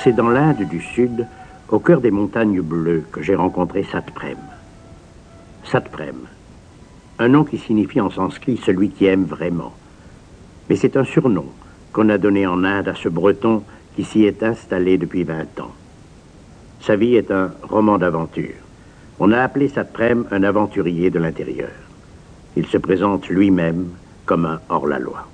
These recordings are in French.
C'est dans l'Inde du Sud, au cœur des montagnes bleues, que j'ai rencontré Satprem. Satprem, un nom qui signifie en sanskrit celui qui aime vraiment. Mais c'est un surnom qu'on a donné en Inde à ce Breton qui s'y est installé depuis 20 ans. Sa vie est un roman d'aventure. On a appelé Satprem un aventurier de l'intérieur. Il se présente lui-même comme un hors-la-loi.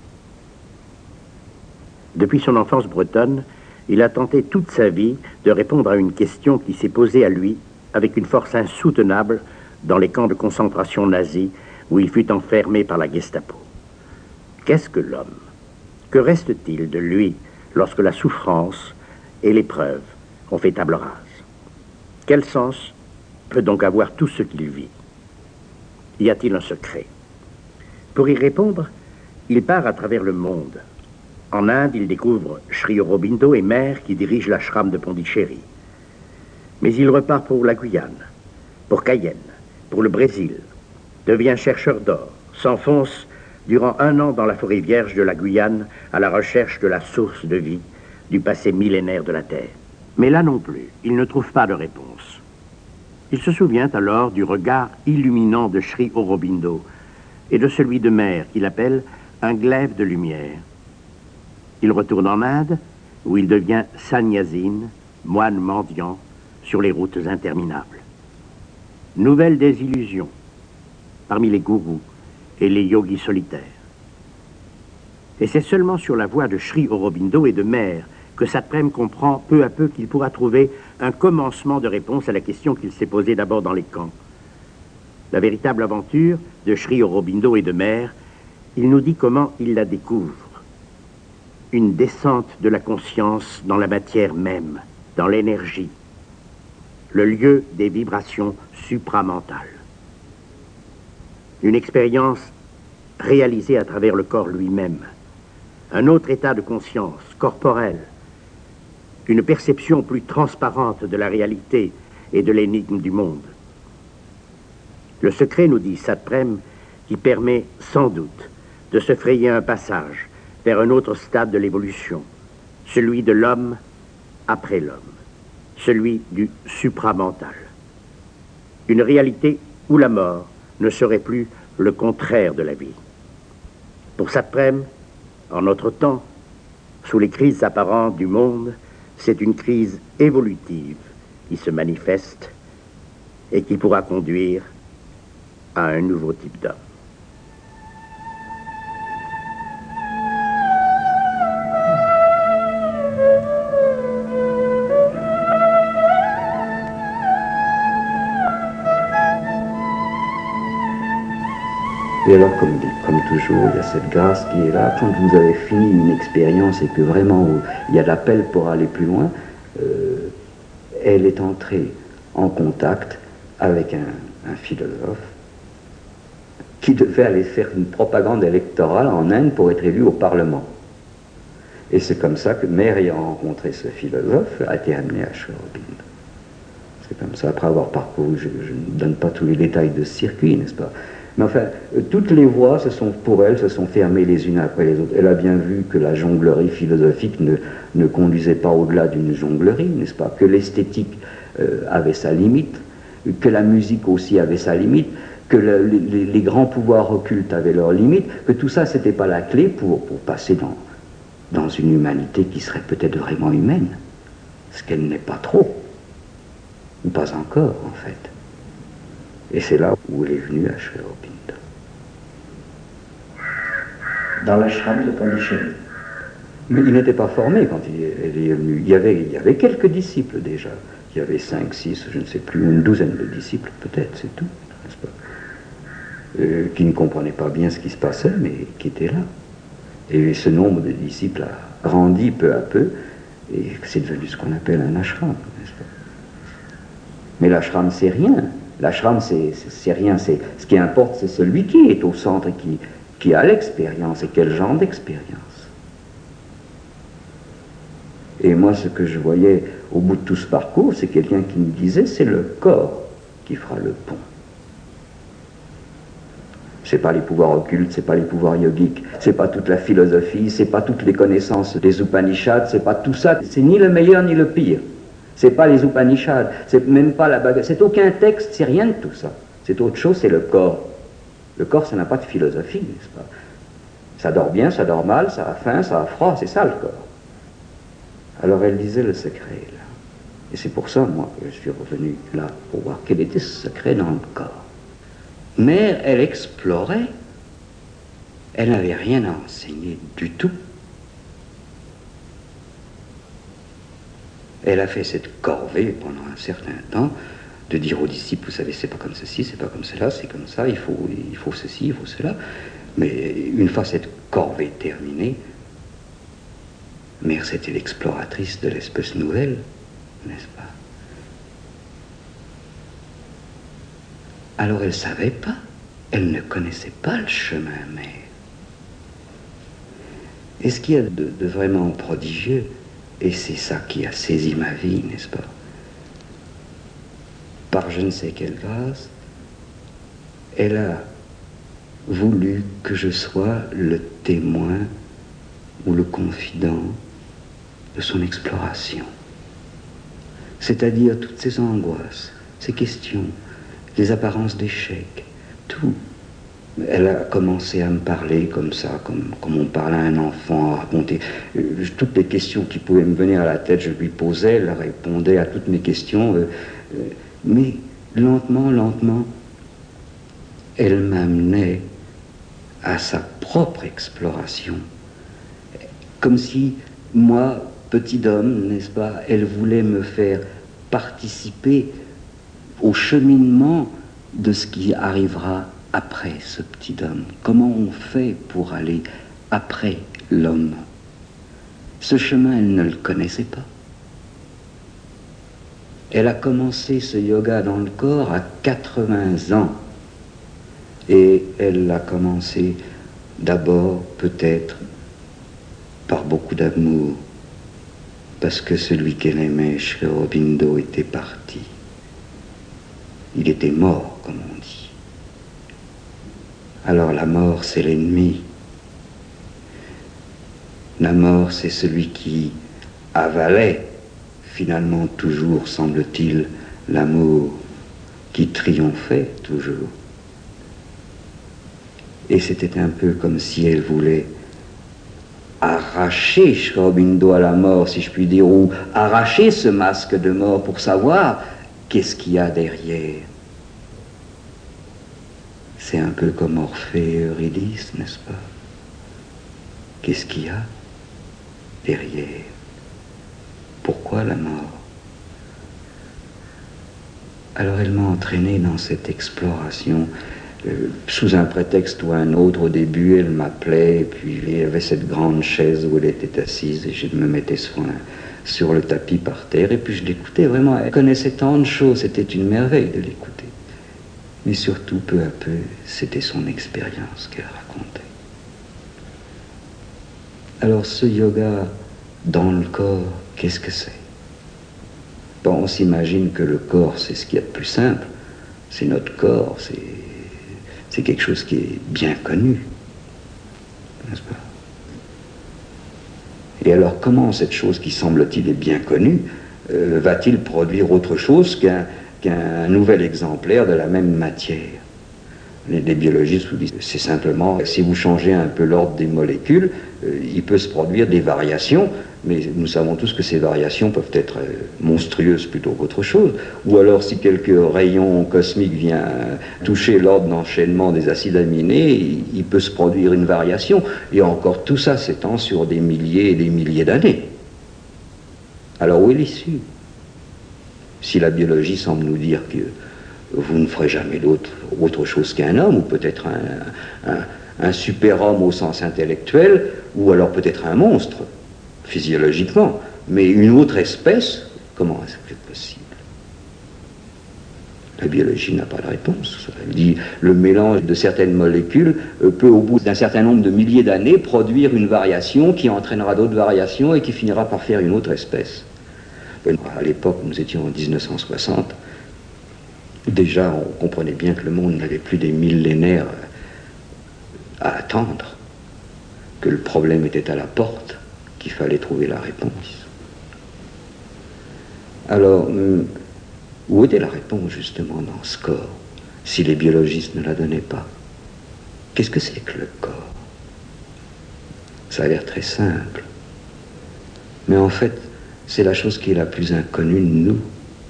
Depuis son enfance bretonne, il a tenté toute sa vie de répondre à une question qui s'est posée à lui avec une force insoutenable dans les camps de concentration nazis où il fut enfermé par la Gestapo. Qu'est-ce que l'homme? Que reste-t-il de lui lorsque la souffrance et l'épreuve ont fait table rase? Quel sens peut donc avoir tout ce qu'il vit? Y a-t-il un secret? Pour y répondre, il part à travers le monde. En Inde, il découvre Sri Aurobindo et Mère qui dirige l'ashram de Pondichéry. Mais il repart pour la Guyane, pour Cayenne, pour le Brésil, devient chercheur d'or, s'enfonce durant 1 an dans la forêt vierge de la Guyane à la recherche de la source de vie du passé millénaire de la Terre. Mais là non plus, il ne trouve pas de réponse. Il se souvient alors du regard illuminant de Sri Aurobindo et de celui de Mère qu'il appelle un glaive de lumière. Il retourne en Inde, où il devient sannyasine, moine mendiant, sur les routes interminables. Nouvelle désillusion parmi les gourous et les yogis solitaires. Et c'est seulement sur la voie de Sri Aurobindo et de Mère que Satprem comprend peu à peu qu'il pourra trouver un commencement de réponse à la question qu'il s'est posée d'abord dans les camps. La véritable aventure de Sri Aurobindo et de Mère, il nous dit comment il la découvre. Une descente de la conscience dans la matière même, dans l'énergie, le lieu des vibrations supramentales. Une expérience réalisée à travers le corps lui-même, un autre état de conscience corporelle, une perception plus transparente de la réalité et de l'énigme du monde. Le secret, nous dit Satprem, qui permet sans doute de se frayer un passage vers un autre stade de l'évolution, celui de l'homme après l'homme, celui du supramental. Une réalité où la mort ne serait plus le contraire de la vie. Pour Satprem, en notre temps, sous les crises apparentes du monde, c'est une crise évolutive qui se manifeste et qui pourra conduire à un nouveau type d'homme. Et alors, comme toujours, il y a cette grâce qui est là. Quand vous avez fini une expérience et que vraiment il y a l'appel pour aller plus loin, elle est entrée en contact avec un philosophe qui devait aller faire une propagande électorale en Inde pour être élu au Parlement. Et c'est comme ça que Mère, ayant rencontré ce philosophe, a été amenée à Sri Aurobindo. C'est comme ça, après avoir parcouru, je ne donne pas tous les détails de ce circuit, n'est-ce pas? Mais enfin, toutes les voies, pour elle, se sont fermées les unes après les autres. Elle a bien vu que la jonglerie philosophique ne conduisait pas au-delà d'une jonglerie, n'est-ce pas? Que l'esthétique avait sa limite, que la musique aussi avait sa limite, que les grands pouvoirs occultes avaient leurs limites, que tout ça, c'était pas la clé pour passer dans une humanité qui serait peut-être vraiment humaine, ce qu'elle n'est pas trop, ou pas encore, en fait. Et c'est là où elle est venue à Sri Aurobindo. Dans l'ashram de Pondichéry. Mais il n'était pas formé quand elle est venue. Il y avait quelques disciples déjà. Il y avait 5, 6, je ne sais plus, une douzaine de disciples peut-être, c'est tout, n'est-ce pas? Qui ne comprenaient pas bien ce qui se passait, mais qui étaient là. Et ce nombre de disciples a grandi peu à peu, et c'est devenu ce qu'on appelle un ashram, n'est-ce pas? Mais l'ashram, c'est rien. L'ashram, c'est rien. Ce qui importe, c'est celui qui est au centre et qui a l'expérience. Et quel genre d'expérience? Et moi, ce que je voyais au bout de tout ce parcours, c'est quelqu'un qui me disait, c'est le corps qui fera le pont. C'est pas les pouvoirs occultes, c'est pas les pouvoirs yogiques, c'est pas toute la philosophie, c'est pas toutes les connaissances des Upanishads, c'est pas tout ça, c'est ni le meilleur ni le pire. C'est pas les Upanishads, c'est même pas la baguette, c'est aucun texte, c'est rien de tout ça. C'est autre chose, c'est le corps. Le corps, ça n'a pas de philosophie, n'est-ce pas? Ça dort bien, ça dort mal, ça a faim, ça a froid, c'est ça le corps. Alors elle disait le secret, là. Et c'est pour ça, moi, que je suis revenu là, pour voir quel était ce secret dans le corps. Mais elle explorait, elle n'avait rien à enseigner du tout. Elle a fait cette corvée pendant un certain temps, de dire aux disciples, vous savez, c'est pas comme ceci, c'est pas comme cela, c'est comme ça, il faut ceci, il faut cela. Mais une fois cette corvée terminée, Mère, c'était l'exploratrice de l'espèce nouvelle, n'est-ce pas? Alors elle ne savait pas, elle ne connaissait pas le chemin, Mère. Et ce qu'il y a de vraiment prodigieux, et c'est ça qui a saisi ma vie, n'est-ce pas? Par je ne sais quelle grâce, elle a voulu que je sois le témoin ou le confident de son exploration. C'est-à-dire toutes ces angoisses, ces questions, les apparences d'échec, tout. Elle a commencé à me parler comme ça, comme on parle à un enfant, à raconter toutes les questions qui pouvaient me venir à la tête, je lui posais, elle répondait à toutes mes questions, mais lentement, lentement, elle m'amenait à sa propre exploration, comme si moi, petit homme, n'est-ce pas, elle voulait me faire participer au cheminement de ce qui arrivera après ce petit homme. Comment on fait pour aller après l'homme? Ce chemin, elle ne le connaissait pas. Elle a commencé ce yoga dans le corps à 80 ans. Et elle l'a commencé d'abord, peut-être, par beaucoup d'amour, parce que celui qu'elle aimait, Sri Aurobindo, était parti. Il était mort, comme on dit. Alors la mort, c'est l'ennemi. La mort, c'est celui qui avalait, finalement toujours, semble-t-il, l'amour, qui triomphait toujours. Et c'était un peu comme si elle voulait arracher Sri Aurobindo à la mort, si je puis dire, ou arracher ce masque de mort pour savoir qu'est-ce qu'il y a derrière. C'est un peu comme Orphée et Eurydice, n'est-ce pas? Qu'est-ce qu'il y a derrière? Pourquoi la mort? Alors elle m'a entraîné dans cette exploration. Sous un prétexte ou un autre, au début, elle m'appelait, et puis il y avait cette grande chaise où elle était assise, et je me mettais sur le tapis par terre, et puis je l'écoutais vraiment. Elle connaissait tant de choses, c'était une merveille de l'écouter. Mais surtout, peu à peu, c'était son expérience qu'elle racontait. Alors ce yoga dans le corps, qu'est-ce que c'est? Bon, on s'imagine que le corps, c'est ce qu'il y a de plus simple, c'est notre corps, c'est quelque chose qui est bien connu, n'est-ce pas? Et alors, comment cette chose qui semble-t-il est bien connue va-t-il produire autre chose qu'un nouvel exemplaire de la même matière? Les biologistes vous disent, c'est simplement, si vous changez un peu l'ordre des molécules, il peut se produire des variations, mais nous savons tous que ces variations peuvent être monstrueuses plutôt qu'autre chose. Ou alors, si quelques rayons cosmiques viennent toucher l'ordre d'enchaînement des acides aminés, il peut se produire une variation. Et encore, tout ça s'étend sur des milliers et des milliers d'années. Alors, où est l'issue? Si la biologie semble nous dire que vous ne ferez jamais autre chose qu'un homme, ou peut-être un super-homme au sens intellectuel, ou alors peut-être un monstre, physiologiquement, mais une autre espèce, comment est-ce que c'est possible? La biologie n'a pas de réponse. Elle dit le mélange de certaines molécules peut, au bout d'un certain nombre de milliers d'années, produire une variation qui entraînera d'autres variations et qui finira par faire une autre espèce. À l'époque, nous étions en 1960, déjà on comprenait bien que le monde n'avait plus des millénaires à attendre que le problème était à la porte, qu'il fallait trouver la réponse. Alors, où était la réponse justement dans ce corps, si les biologistes ne la donnaient pas? Qu'est-ce que c'est que le corps? Ça a l'air très simple. Mais en fait, c'est la chose qui est la plus inconnue de nous.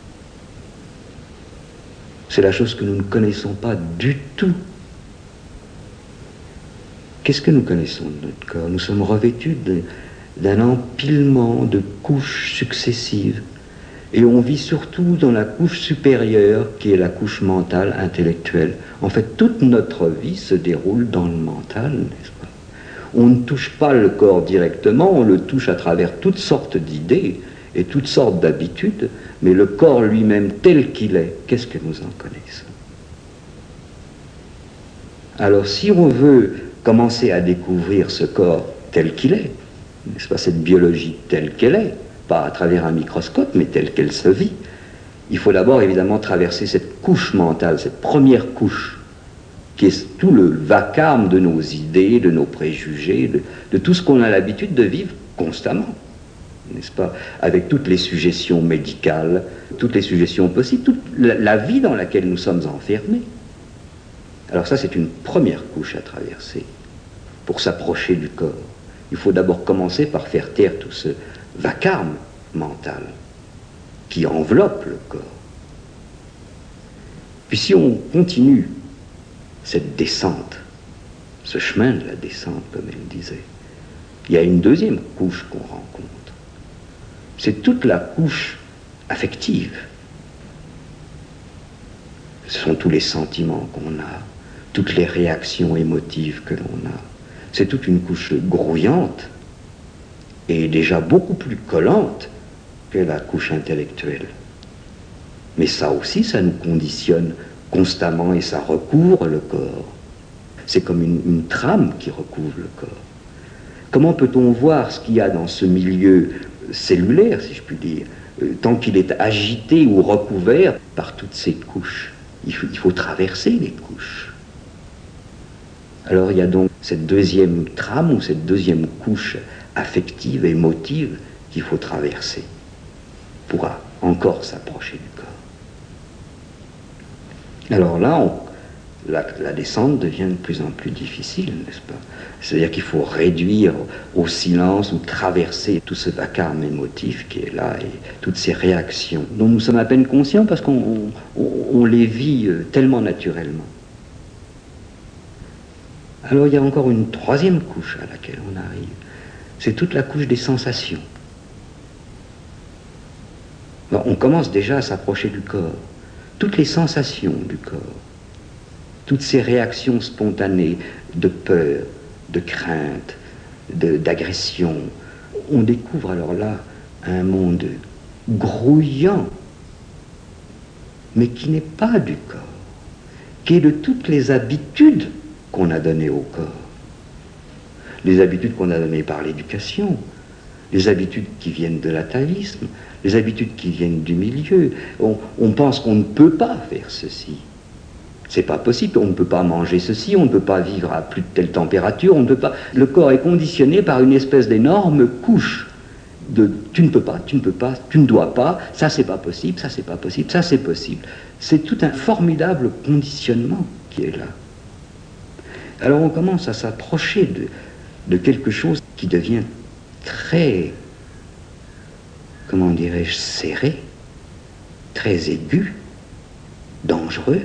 C'est la chose que nous ne connaissons pas du tout. Qu'est-ce que nous connaissons de notre corps? Nous sommes revêtus d'un empilement de couches successives. Et on vit surtout dans la couche supérieure, qui est la couche mentale, intellectuelle. En fait, toute notre vie se déroule dans le mental, n'est-ce pas? On ne touche pas le corps directement, on le touche à travers toutes sortes d'idées et toutes sortes d'habitudes, mais le corps lui-même tel qu'il est, qu'est-ce que nous en connaissons? Alors si on veut commencer à découvrir ce corps tel qu'il est, n'est-ce pas, cette biologie telle qu'elle est, pas à travers un microscope, mais telle qu'elle se vit, il faut d'abord évidemment traverser cette couche mentale, cette première couche, qui est tout le vacarme de nos idées, de nos préjugés, de tout ce qu'on a l'habitude de vivre constamment, n'est-ce pas, avec toutes les suggestions médicales, toutes les suggestions possibles, toute la vie dans laquelle nous sommes enfermés. Alors ça, c'est une première couche à traverser pour s'approcher du corps. Il faut d'abord commencer par faire taire tout ce vacarme mental qui enveloppe le corps. Puis si on continue cette descente, ce chemin de la descente, comme elle disait, il y a une deuxième couche qu'on rencontre. C'est toute la couche affective. Ce sont tous les sentiments qu'on a, toutes les réactions émotives que l'on a. C'est toute une couche grouillante et déjà beaucoup plus collante que la couche intellectuelle. Mais ça aussi, ça nous conditionne constamment et ça recouvre le corps. C'est comme une trame qui recouvre le corps. Comment peut-on voir ce qu'il y a dans ce milieu cellulaire, si je puis dire, tant qu'il est agité ou recouvert par toutes ces couches? Il faut traverser les couches. Alors il y a donc cette deuxième trame ou cette deuxième couche affective, émotive qu'il faut traverser pour encore s'approcher du corps. Alors là, la descente devient de plus en plus difficile, n'est-ce pas? C'est-à-dire qu'il faut réduire au silence ou traverser tout ce vacarme émotif qui est là et toutes ces réactions dont nous sommes à peine conscients parce qu'on les vit tellement naturellement. Alors il y a encore une troisième couche à laquelle on arrive. C'est toute la couche des sensations. Alors, on commence déjà à s'approcher du corps. Toutes les sensations du corps, toutes ces réactions spontanées de peur, de crainte, d'agression, on découvre alors là un monde grouillant, mais qui n'est pas du corps, qui est de toutes les habitudes qu'on a données au corps. Les habitudes qu'on a données par l'éducation, les habitudes qui viennent de l'atavisme, les habitudes qui viennent du milieu. On pense qu'on ne peut pas faire ceci. C'est pas possible, on ne peut pas manger ceci, on ne peut pas vivre à plus de telle température, on ne peut pas. Le corps est conditionné par une espèce d'énorme couche de tu ne peux pas, tu ne peux pas, tu ne dois pas, ça c'est pas possible, ça c'est pas possible, ça c'est possible. C'est tout un formidable conditionnement qui est là. Alors on commence à s'approcher de quelque chose qui devient très, comment dirais-je, serré, très aigu, dangereux.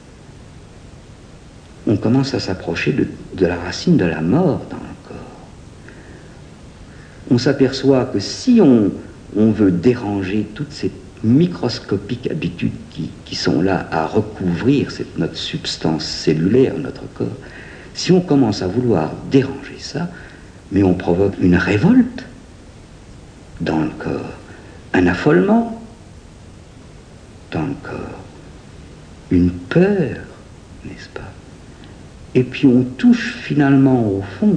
On commence à s'approcher de la racine de la mort dans le corps. On s'aperçoit que si on veut déranger toutes ces microscopiques habitudes qui sont là à recouvrir notre substance cellulaire, notre corps, si on commence à vouloir déranger ça, mais on provoque une révolte dans le corps, un affolement dans le corps, une peur, n'est-ce pas? Et puis on touche finalement au fond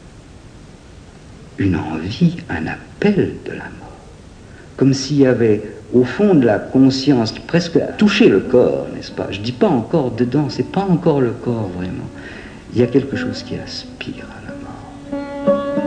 une envie, un appel de la mort. Comme s'il y avait au fond de la conscience presque touché le corps, n'est-ce pas? Je ne dis pas encore dedans, c'est pas encore le corps vraiment. il y a quelque chose qui aspire à la mort.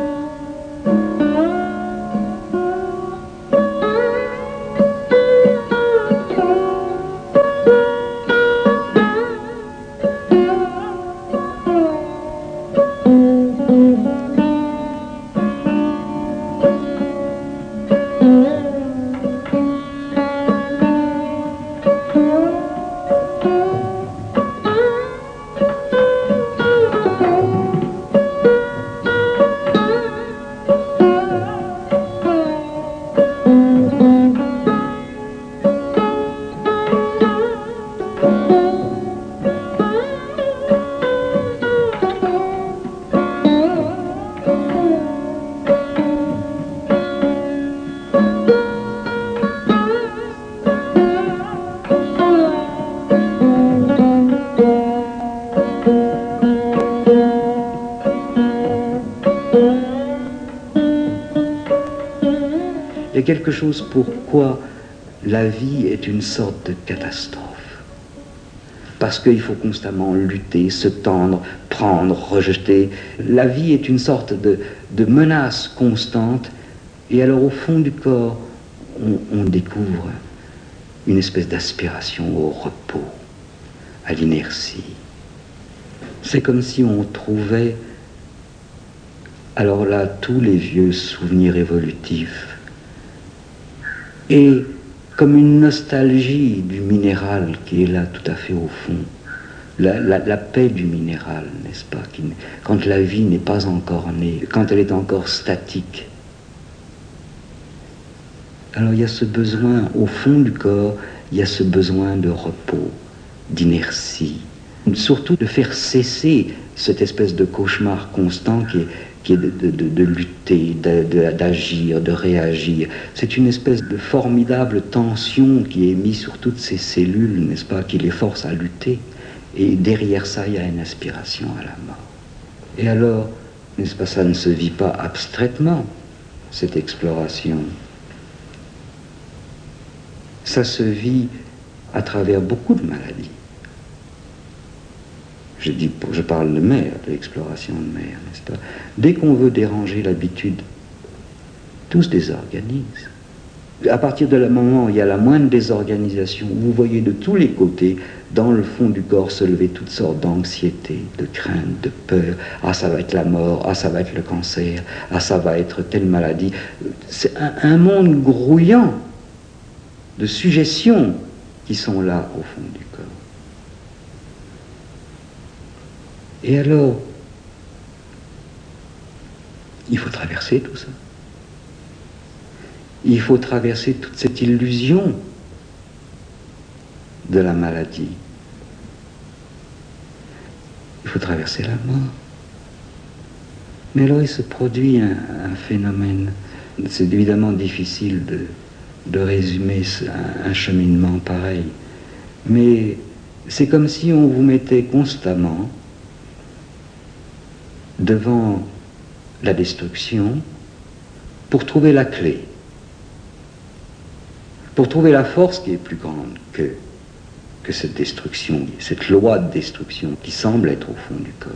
Il y a quelque chose pourquoi la vie est une sorte de catastrophe. Parce qu'il faut constamment lutter, se tendre, prendre, rejeter. La vie est une sorte de menace constante. Et alors au fond du corps, on découvre une espèce d'aspiration au repos, à l'inertie. C'est comme si on trouvait, alors là, tous les vieux souvenirs évolutifs. Et comme une nostalgie du minéral qui est là tout à fait au fond, la paix du minéral, n'est-ce pas, quand la vie n'est pas encore née, quand elle est encore statique. Alors il y a ce besoin, au fond du corps, il y a ce besoin de repos, d'inertie, surtout de faire cesser cette espèce de cauchemar constant qui est de lutter, d'agir, de réagir. C'est une espèce de formidable tension qui est mise sur toutes ces cellules, n'est-ce pas, qui les force à lutter. Et derrière ça, il y a une aspiration à la mort. Et alors, n'est-ce pas, ça ne se vit pas abstraitement, cette exploration. Ça se vit à travers beaucoup de maladies. Je parle de mer, de l'exploration de mer, n'est-ce pas? Dès qu'on veut déranger l'habitude, tout se désorganise. À partir de moment où il y a la moindre désorganisation, vous voyez de tous les côtés, dans le fond du corps, se lever toutes sortes d'anxiété, de crainte, de peur. Ah, ça va être la mort, ah, ça va être le cancer, ah, ça va être telle maladie. C'est un monde grouillant de suggestions qui sont là au fond du corps. Et alors, il faut traverser tout ça. Il faut traverser toute cette illusion de la maladie. Il faut traverser la mort. Mais alors il se produit un phénomène. C'est évidemment difficile de résumer un cheminement pareil. Mais c'est comme si on vous mettait constamment devant la destruction pour trouver la clé, pour trouver la force qui est plus grande que cette destruction, cette loi de destruction qui semble être au fond du corps.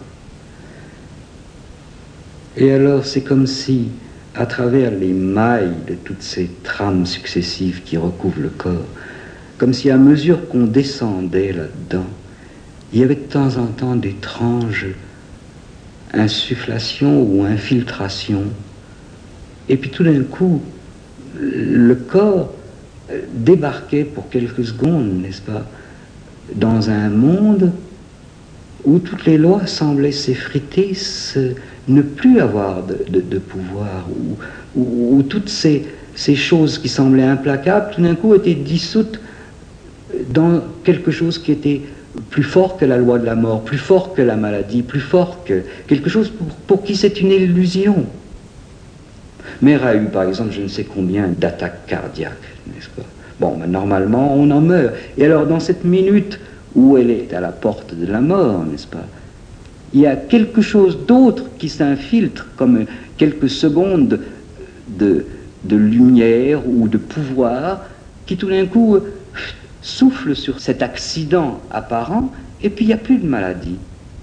Et alors c'est comme si, à travers les mailles de toutes ces trames successives qui recouvrent le corps, comme si à mesure qu'on descendait là-dedans, il y avait de temps en temps d'étranges insufflation ou infiltration, et puis tout d'un coup le corps débarquait pour quelques secondes, n'est-ce pas, dans un monde où toutes les lois semblaient s'effriter, ne plus avoir de pouvoir, où toutes ces choses qui semblaient implacables tout d'un coup étaient dissoutes dans quelque chose qui était plus fort que la loi de la mort, plus fort que la maladie, plus fort que quelque chose pour qui c'est une illusion. Mère a eu, par exemple, je ne sais combien d'attaques cardiaques, n'est-ce pas? Bon, ben, normalement, on en meurt. Et alors, dans cette minute où elle est à la porte de la mort, n'est-ce pas, il y a quelque chose d'autre qui s'infiltre, comme quelques secondes de lumière ou de pouvoir, qui tout d'un coup souffle sur cet accident apparent, et puis il n'y a plus de maladie.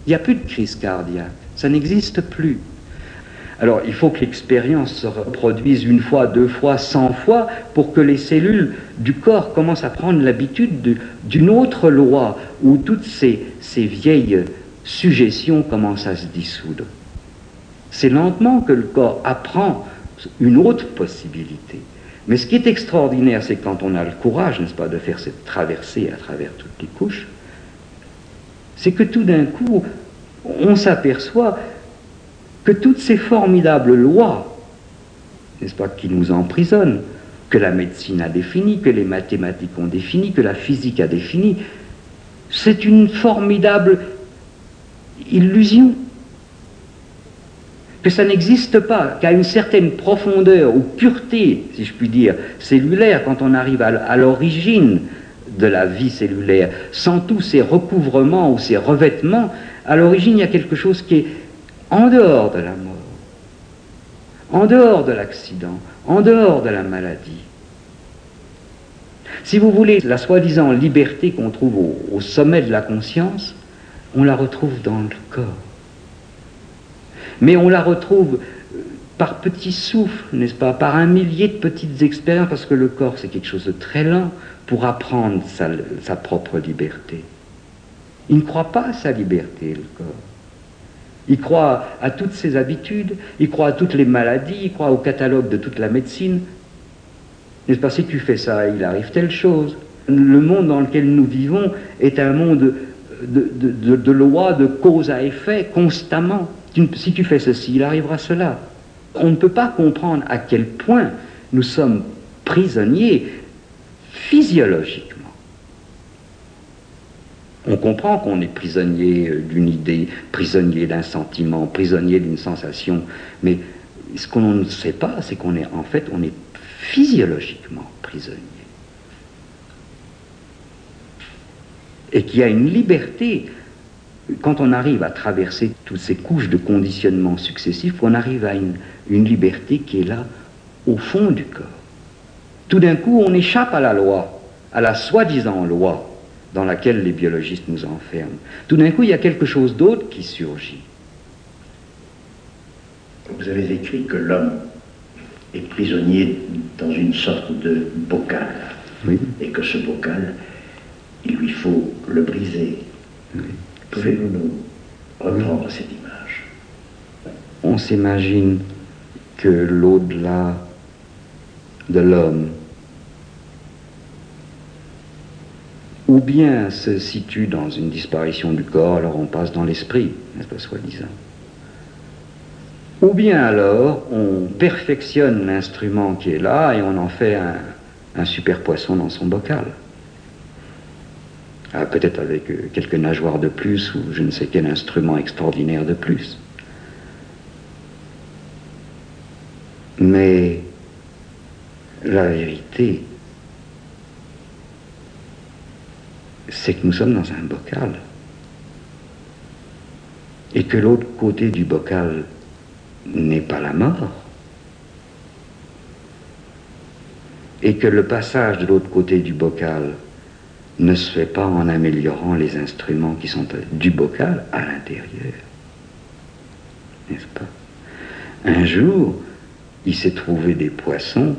Il n'y a plus de crise cardiaque, ça n'existe plus. Alors il faut que l'expérience se reproduise 1 fois, 2 fois, 100 fois pour que les cellules du corps commencent à prendre l'habitude d'une autre loi où toutes ces vieilles suggestions commencent à se dissoudre. C'est lentement que le corps apprend une autre possibilité. Mais ce qui est extraordinaire, c'est quand on a le courage, n'est-ce pas, de faire cette traversée à travers toutes les couches, c'est que tout d'un coup, on s'aperçoit que toutes ces formidables lois, n'est-ce pas, qui nous emprisonnent, que la médecine a défini, que les mathématiques ont défini, que la physique a défini, c'est une formidable illusion. Que ça n'existe pas, qu'à une certaine profondeur ou pureté, si je puis dire, cellulaire, quand on arrive à l'origine de la vie cellulaire, sans tous ces recouvrements ou ces revêtements, à l'origine il y a quelque chose qui est en dehors de la mort, en dehors de l'accident, en dehors de la maladie. Si vous voulez, la soi-disant liberté qu'on trouve au sommet de la conscience, on la retrouve dans le corps. Mais on la retrouve par petits souffles, n'est-ce pas, par un millier de petites expériences, parce que le corps c'est quelque chose de très lent pour apprendre sa propre liberté. Il ne croit pas à sa liberté, le corps. Il croit à toutes ses habitudes, il croit à toutes les maladies, il croit au catalogue de toute la médecine. N'est-ce pas, si tu fais ça, il arrive telle chose. Le monde dans lequel nous vivons est un monde de lois, de cause à effet, constamment. Si tu fais ceci, il arrivera cela. On ne peut pas comprendre à quel point nous sommes prisonniers physiologiquement. On comprend qu'on est prisonnier d'une idée, prisonnier d'un sentiment, prisonnier d'une sensation, mais ce qu'on ne sait pas, c'est qu'on est en fait, on est physiologiquement prisonnier. Et qu'il y a une liberté, quand on arrive à traverser toutes ces couches de conditionnement successifs, on arrive à une liberté qui est là, au fond du corps. Tout d'un coup, on échappe à la loi, à la soi-disant loi, dans laquelle les biologistes nous enferment. Tout d'un coup, il y a quelque chose d'autre qui surgit. Vous avez écrit que l'homme est prisonnier dans une sorte de bocal. Oui. Et que ce bocal, il lui faut le briser. Oui. Pouvez-vous nous reprendre cette image? On s'imagine que l'au-delà de l'homme ou bien se situe dans une disparition du corps, alors on passe dans l'esprit, n'est-ce pas, soi-disant. Ou bien alors on perfectionne l'instrument qui est là et on en fait un super poisson dans son bocal. Ah, peut-être avec quelques nageoires de plus ou je ne sais quel instrument extraordinaire de plus. Mais la vérité, c'est que nous sommes dans un bocal. Et que l'autre côté du bocal n'est pas la mort. Et que le passage de l'autre côté du bocal ne se fait pas en améliorant les instruments qui sont du bocal à l'intérieur. N'est-ce pas? Un jour, il s'est trouvé des poissons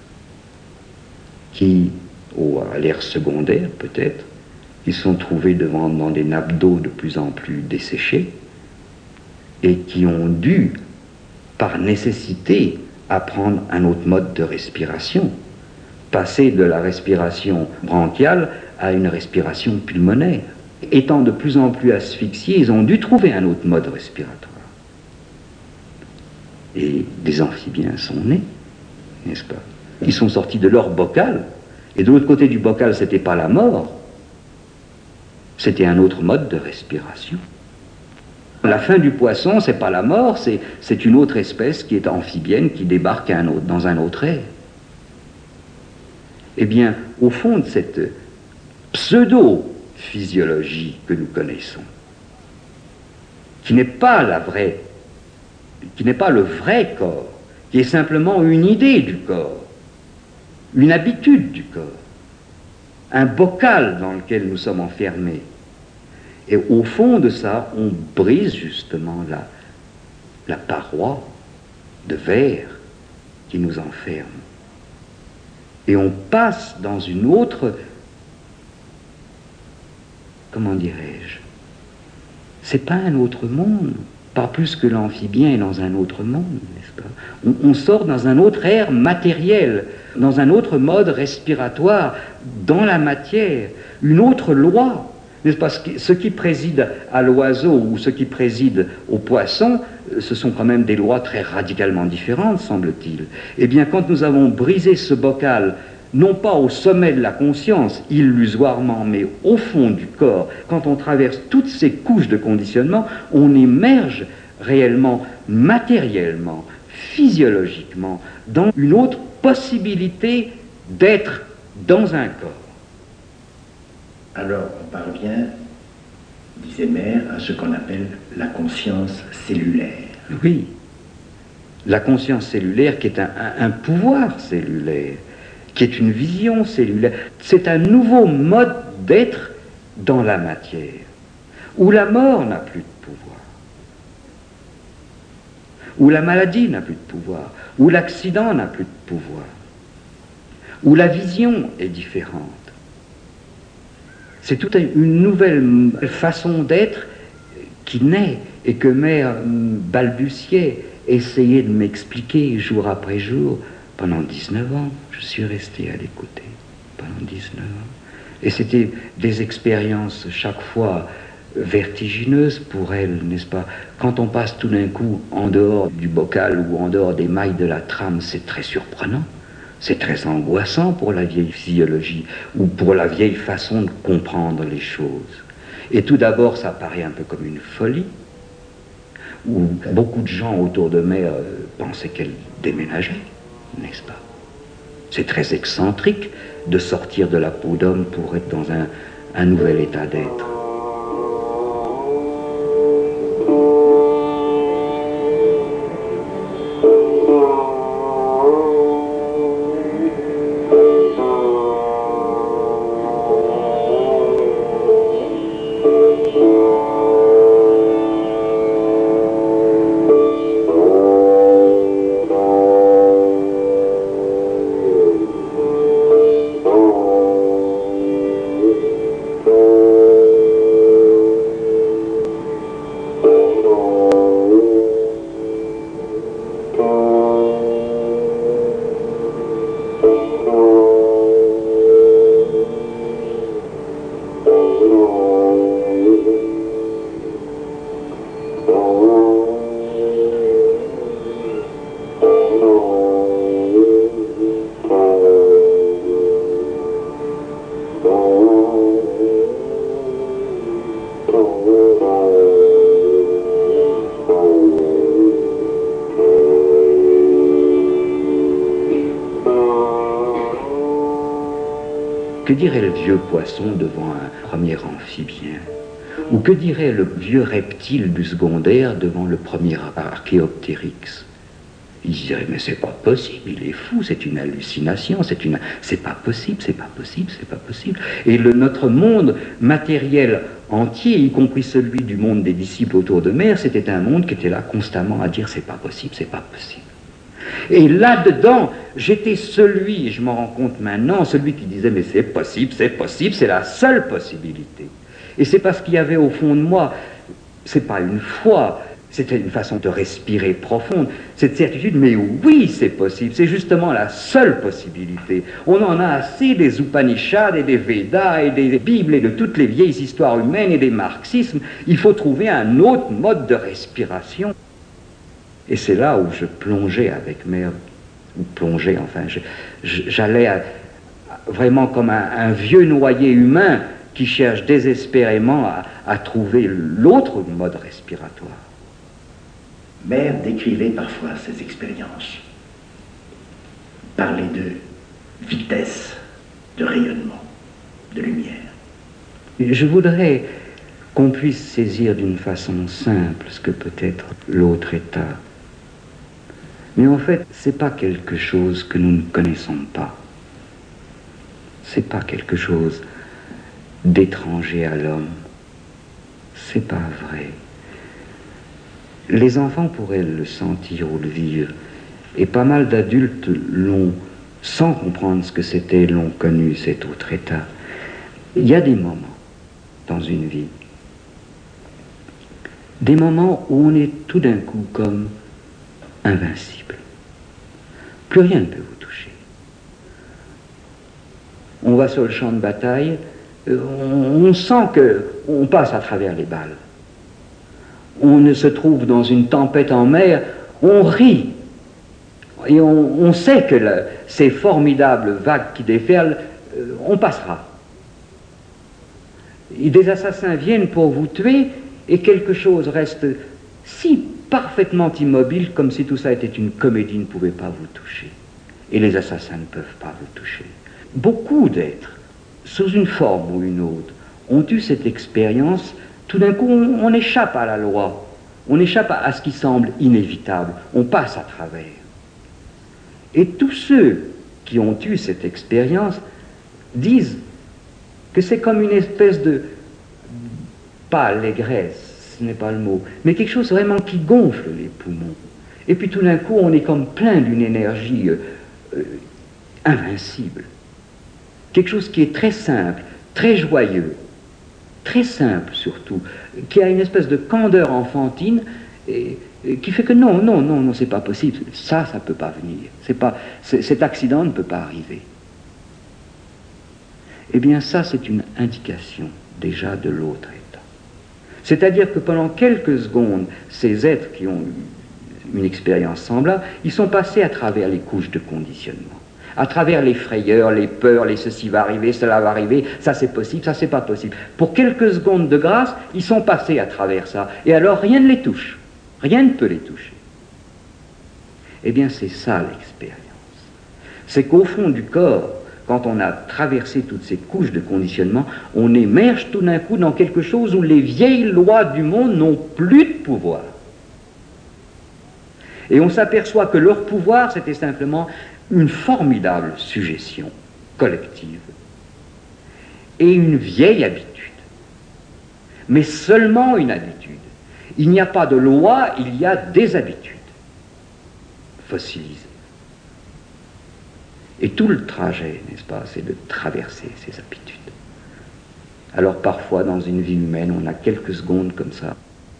qui, à l'ère secondaire peut-être, ils sont trouvés dans des nappes d'eau de plus en plus desséchées et qui ont dû, par nécessité, apprendre un autre mode de respiration, passer de la respiration bronchiale à une respiration pulmonaire. Étant de plus en plus asphyxiés, ils ont dû trouver un autre mode respiratoire. Et des amphibiens sont nés, n'est-ce pas? Ils sont sortis de leur bocal, et de l'autre côté du bocal, c'était pas la mort, c'était un autre mode de respiration. La fin du poisson, c'est pas la mort, c'est une autre espèce qui est amphibienne, qui débarque dans un autre air. Eh bien, au fond de cette pseudo-physiologie que nous connaissons, qui n'est pas le vrai corps, qui est simplement une idée du corps, une habitude du corps, un bocal dans lequel nous sommes enfermés, Et au fond de ça, on brise justement la paroi de verre qui nous enferme. Et on passe dans une autre, comment dirais-je, c'est pas un autre monde, pas plus que l'amphibien est dans un autre monde, n'est-ce pas? On sort dans un autre air matériel, dans un autre mode respiratoire, dans la matière, une autre loi, n'est-ce pas? Ce qui préside à l'oiseau ou ce qui préside au poisson, ce sont quand même des lois très radicalement différentes, semble-t-il. Eh bien, quand nous avons brisé ce bocal, non pas au sommet de la conscience, illusoirement, mais au fond du corps, quand on traverse toutes ces couches de conditionnement, on émerge réellement, matériellement, physiologiquement, dans une autre possibilité d'être dans un corps. Alors on parvient, disait Maire, à ce qu'on appelle la conscience cellulaire. Oui, la conscience cellulaire qui est un pouvoir cellulaire, qui est une vision cellulaire. C'est un nouveau mode d'être dans la matière, où la mort n'a plus de pouvoir, où la maladie n'a plus de pouvoir, où l'accident n'a plus de pouvoir, où la vision est différente. C'est toute une nouvelle façon d'être qui naît et que Mère balbutiait, essayait de m'expliquer jour après jour. Pendant 19 ans, je suis resté à l'écouter, pendant 19 ans. Et c'était des expériences chaque fois vertigineuses pour elle, n'est-ce pas? Quand on passe tout d'un coup en dehors du bocal ou en dehors des mailles de la trame, c'est très surprenant. C'est très angoissant pour la vieille physiologie ou pour la vieille façon de comprendre les choses. Et tout d'abord, ça paraît un peu comme une folie, où beaucoup de gens autour de Mère pensaient qu'elle déménageait, n'est-ce pas? C'est très excentrique de sortir de la peau d'homme pour être dans un nouvel état d'être. Que dirait le vieux poisson devant un premier amphibien? Ou que dirait le vieux reptile du secondaire devant le premier archéoptérix? Il dirait, mais c'est pas possible, il est fou, c'est une hallucination, c'est pas possible, c'est pas possible, c'est pas possible. Et notre monde matériel entier, y compris celui du monde des disciples autour de Mère, c'était un monde qui était là constamment à dire, c'est pas possible, c'est pas possible. Et là-dedans, j'étais celui, et je m'en rends compte maintenant, celui qui disait, mais c'est possible, c'est la seule possibilité. Et c'est parce qu'il y avait au fond de moi, c'est pas une foi, c'était une façon de respirer profonde, cette certitude, mais oui, c'est possible, c'est justement la seule possibilité. On en a assez des Upanishads et des Védas et des Bibles et de toutes les vieilles histoires humaines et des marxismes. Il faut trouver un autre mode de respiration. Et c'est là où je plongeais avec Mère, ou plongeais, enfin, j'allais vraiment comme un vieux noyé humain qui cherche désespérément à trouver l'autre mode respiratoire. Mère décrivait parfois ses expériences, parlait de vitesse, de rayonnement, de lumière. Je voudrais qu'on puisse saisir d'une façon simple ce que peut être l'autre état. Mais en fait, c'est pas quelque chose que nous ne connaissons pas. C'est pas quelque chose d'étranger à l'homme. c'est pas vrai. Les enfants pourraient le sentir ou le vivre, et pas mal d'adultes l'ont, sans comprendre ce que c'était, l'ont connu, cet autre état. Il y a des moments dans une vie, des moments où on est tout d'un coup comme invincible. Plus rien ne peut vous toucher. On va sur le champ de bataille, on sent qu'on passe à travers les balles. On se trouve dans une tempête en mer, on rit. Et on sait que ces formidables vagues qui déferlent, on passera. Et des assassins viennent pour vous tuer et quelque chose reste si parfaitement immobile comme si tout ça était une comédie, ne pouvait pas vous toucher. Et les assassins ne peuvent pas vous toucher. Beaucoup d'êtres, sous une forme ou une autre, ont eu cette expérience. Tout d'un coup, on échappe à la loi, on échappe à ce qui semble inévitable, on passe à travers. Et tous ceux qui ont eu cette expérience disent que c'est comme une espèce de, pas allégresse, ce n'est pas le mot, mais quelque chose vraiment qui gonfle les poumons. Et puis tout d'un coup, on est comme plein d'une énergie invincible. Quelque chose qui est très simple, très joyeux, très simple surtout, qui a une espèce de candeur enfantine et qui fait que non, c'est pas possible, ça peut pas venir, cet accident ne peut pas arriver. Eh bien ça, c'est une indication déjà de l'autre état. C'est-à-dire que pendant quelques secondes, ces êtres qui ont eu une expérience semblable, ils sont passés à travers les couches de conditionnement, à travers les frayeurs, les peurs, les ceci va arriver, cela va arriver, ça c'est possible, ça c'est pas possible. Pour quelques secondes de grâce, ils sont passés à travers ça, et alors rien ne les touche, rien ne peut les toucher. Eh bien c'est ça l'expérience. C'est qu'au fond du corps, quand on a traversé toutes ces couches de conditionnement, on émerge tout d'un coup dans quelque chose où les vieilles lois du monde n'ont plus de pouvoir. Et on s'aperçoit que leur pouvoir, c'était simplement une formidable suggestion collective et une vieille habitude. Mais seulement une habitude. Il n'y a pas de loi, il y a des habitudes fossilisées. Et tout le trajet, n'est-ce pas, c'est de traverser ces habitudes. Alors parfois, dans une vie humaine, on a quelques secondes comme ça.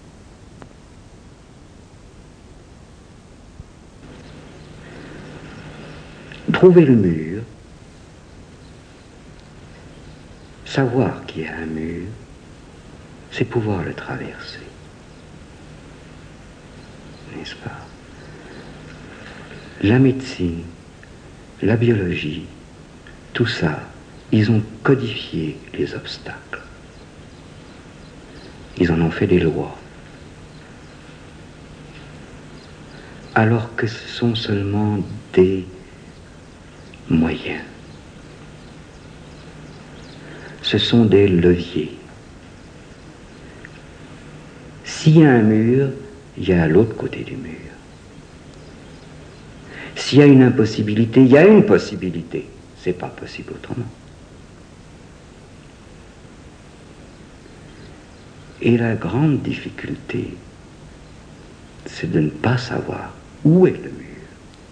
Trouver le mur, savoir qu'il y a un mur, c'est pouvoir le traverser. N'est-ce pas? La médecine, la biologie, tout ça, ils ont codifié les obstacles. Ils en ont fait des lois. Alors que ce sont seulement des moyens. Ce sont des leviers. S'il y a un mur, il y a l'autre côté du mur. S'il y a une impossibilité, il y a une possibilité. C'est pas possible autrement. Et la grande difficulté, c'est de ne pas savoir où est le mur.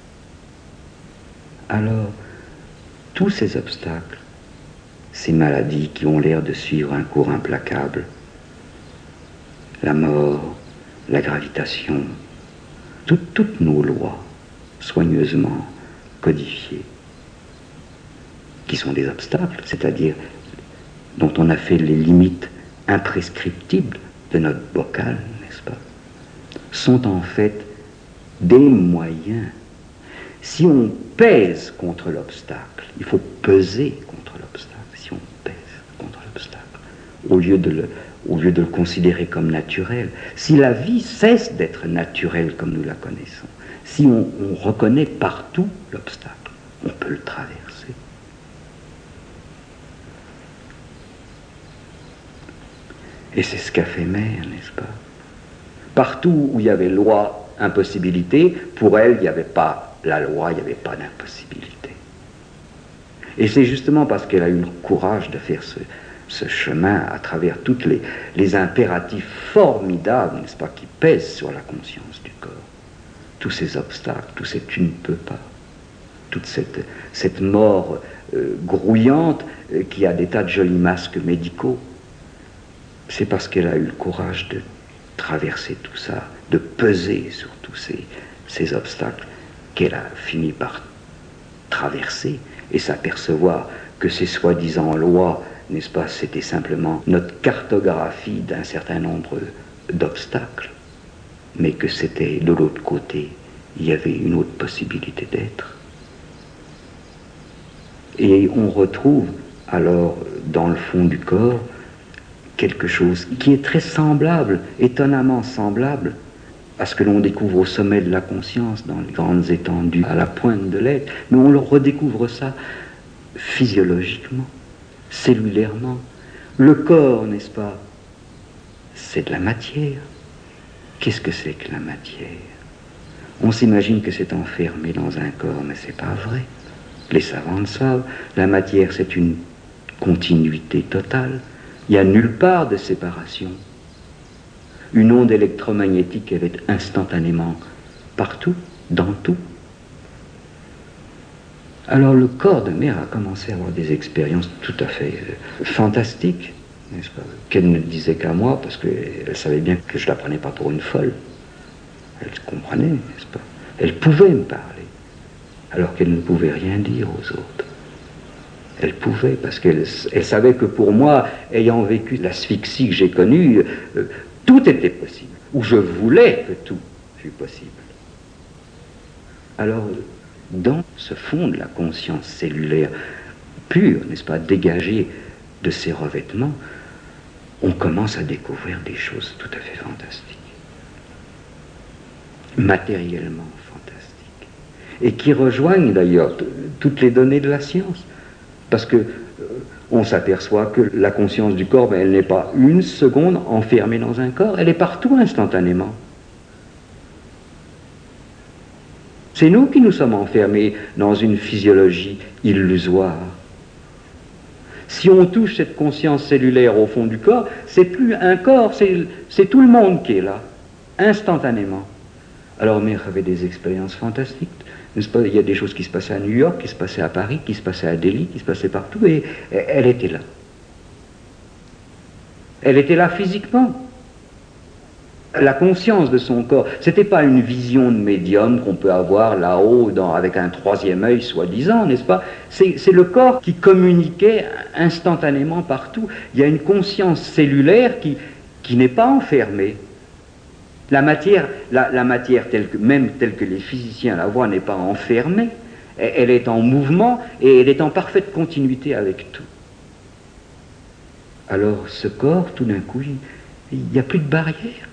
Alors, tous ces obstacles, ces maladies qui ont l'air de suivre un cours implacable, la mort, la gravitation, toutes nos lois soigneusement codifiées, qui sont des obstacles, c'est-à-dire dont on a fait les limites imprescriptibles de notre bocal, n'est-ce pas, sont en fait des moyens. Si on pèse contre l'obstacle, il faut peser contre l'obstacle, si on pèse contre l'obstacle, au lieu de le considérer comme naturel. Si la vie cesse d'être naturelle comme nous la connaissons, si on reconnaît partout l'obstacle, on peut le traverser. Et c'est ce qu'a fait Mère, n'est-ce pas? Partout où il y avait loi, impossibilité, pour elle, il n'y avait pas la loi, il n'y avait pas d'impossibilité. Et c'est justement parce qu'elle a eu le courage de faire ce chemin à travers tous les impératifs formidables, n'est-ce pas, qui pèsent sur la conscience du corps. Tous ces obstacles, tout ces tu ne peux pas, toute cette mort grouillante qui a des tas de jolis masques médicaux, c'est parce qu'elle a eu le courage de traverser tout ça, de peser sur tous ces obstacles qu'elle a fini par traverser et s'apercevoir que ces soi-disant lois, n'est-ce pas, c'était simplement notre cartographie d'un certain nombre d'obstacles, mais que c'était de l'autre côté, il y avait une autre possibilité d'être. Et on retrouve alors dans le fond du corps quelque chose qui est très semblable, étonnamment semblable à ce que l'on découvre au sommet de la conscience, dans les grandes étendues, à la pointe de l'être, mais on le redécouvre ça physiologiquement, cellulairement. Le corps, n'est-ce pas, c'est de la matière. Qu'est-ce que c'est que la matière? On s'imagine que c'est enfermé dans un corps, mais c'est pas vrai. Les savants le savent, la matière c'est une continuité totale. Il n'y a nulle part de séparation. Une onde électromagnétique, elle est instantanément partout, dans tout. Alors le corps de mère a commencé à avoir des expériences tout à fait fantastiques, n'est-ce pas, qu'elle ne disait qu'à moi, parce qu'elle savait bien que je ne la prenais pas pour une folle. Elle comprenait, n'est-ce pas. Elle pouvait me parler, alors qu'elle ne pouvait rien dire aux autres. Elle pouvait, parce qu'elle savait que pour moi, ayant vécu l'asphyxie que j'ai connue, tout était possible, ou je voulais que tout fût possible. Alors, dans ce fond de la conscience cellulaire pure, n'est-ce pas, dégagée de ses revêtements, on commence à découvrir des choses tout à fait fantastiques, matériellement fantastiques, et qui rejoignent d'ailleurs toutes les données de la science, parce que on s'aperçoit que la conscience du corps, elle n'est pas une seconde enfermée dans un corps, elle est partout instantanément. C'est nous qui nous sommes enfermés dans une physiologie illusoire. Si on touche cette conscience cellulaire au fond du corps, c'est plus un corps, c'est tout le monde qui est là, instantanément. Alors Mère avait des expériences fantastiques, n'est-ce pas? Il y a des choses qui se passaient à New York, qui se passaient à Paris, qui se passaient à Delhi, qui se passaient partout, et elle était là. Elle était là physiquement. La conscience de son corps, c'était pas une vision de médium qu'on peut avoir là-haut avec un troisième œil soi-disant, n'est-ce pas? C'est le corps qui communiquait instantanément partout. Il y a une conscience cellulaire qui n'est pas enfermée. La matière même telle que les physiciens la voient, n'est pas enfermée. Elle est en mouvement et elle est en parfaite continuité avec tout. Alors ce corps, tout d'un coup, il n'y a plus de barrière.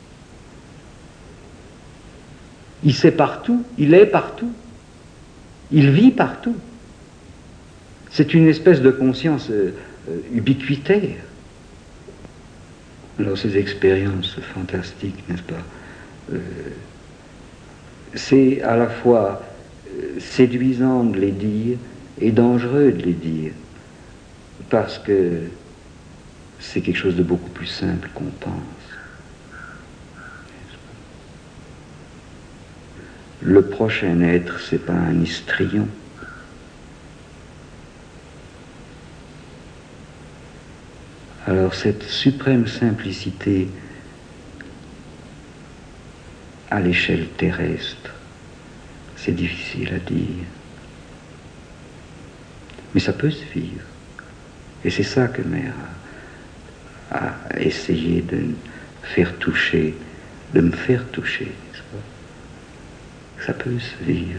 Il sait partout, il est partout, il vit partout. C'est une espèce de conscience ubiquitaire. Alors ces expériences fantastiques, n'est-ce pas, c'est à la fois séduisant de les dire et dangereux de les dire, parce que c'est quelque chose de beaucoup plus simple qu'on pense. Le prochain être, c'est pas un histrion. Alors cette suprême simplicité à l'échelle terrestre, c'est difficile à dire. Mais ça peut se vivre. Et c'est ça que Mère a essayé de me faire toucher, n'est-ce pas? Ça peut se vivre.